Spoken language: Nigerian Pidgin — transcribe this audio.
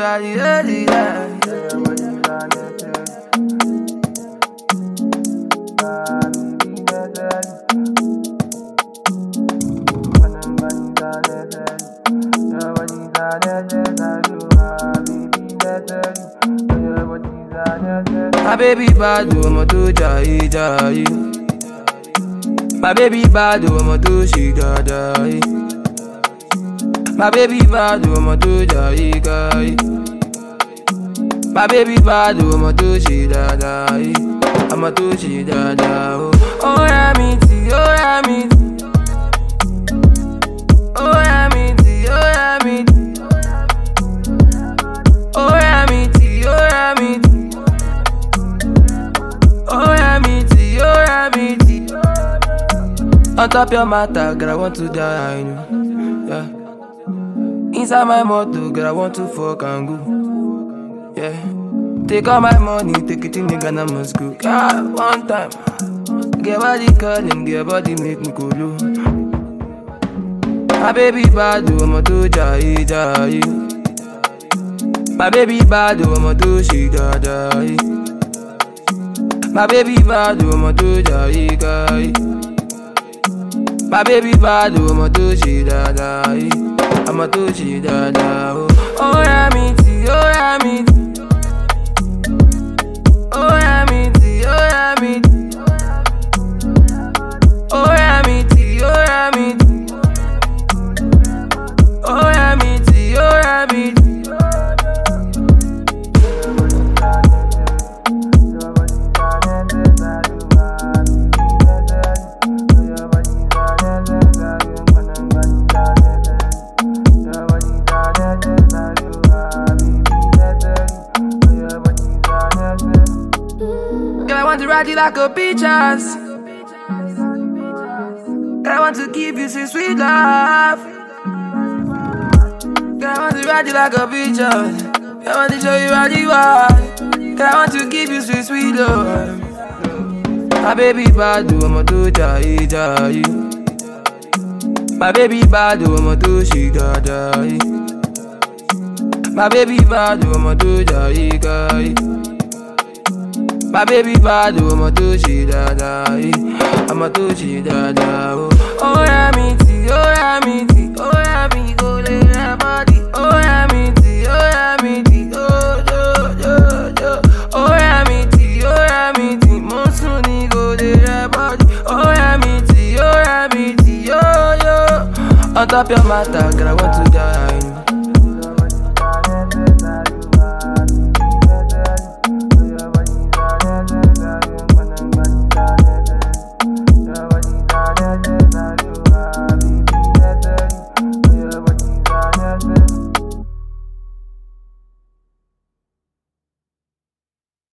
My baby bad, I'ma do jai jai. My baby bad, I'ma do she da da. My baby bad, I'ma do jai jai. My baby bad, I'ma do she da da. I'ma do she da da. Oh yeah, me tea, oh yeah, me tea. Oh yeah, me tea, oh yeah, me tea. Oh yeah, me tea, oh yeah, me tea. Oh yeah, me tea, oh yeah, me tea. On top your matter, girl, I want to die, yeah. Inside my motor, girl, I want to fuck and go, yeah. Take all my money, take it in the Ghana must go. God, one time, get body calling, get body make me go low. My baby bad, I'ma do jai jai. My baby bad, I'ma do she da da. My baby bad, I'ma do jai jai. My baby bad, I'ma do she da da. I'ma do she da da. Oh yeah, me tea, oh yeah, me tea. Oh yeah, me tea, oh yeah, me tea. Oh yeah, me tea, oh yeah, me tea. Oh yeah, me tea, oh yeah, me tea. Girl, I want to ride you like a peaches. Girl, I want to give you some sweet love. Girl, I want to ride you like a peaches. Girl, I want to show you how you are. Girl, I want to give you some sweet love. My baby bad, I'ma do jai jai. My baby bad, I'ma do she da da. My baby bad, I'ma do jai jai. My baby bad, I'ma do she da da. I'ma do she da da. Oh yeah, me tea, oh yeah, me tea. Oh yeah, me go lay that body. Oh yeah, me tea, oh yeah, me tea. Oh yo yo yo. Oh yeah, me tea, oh yeah, me tea. Monsuni go lay that body. Oh yeah, me tea, oh yeah, me tea. Yo yo. On top your matter, girl, I want to die.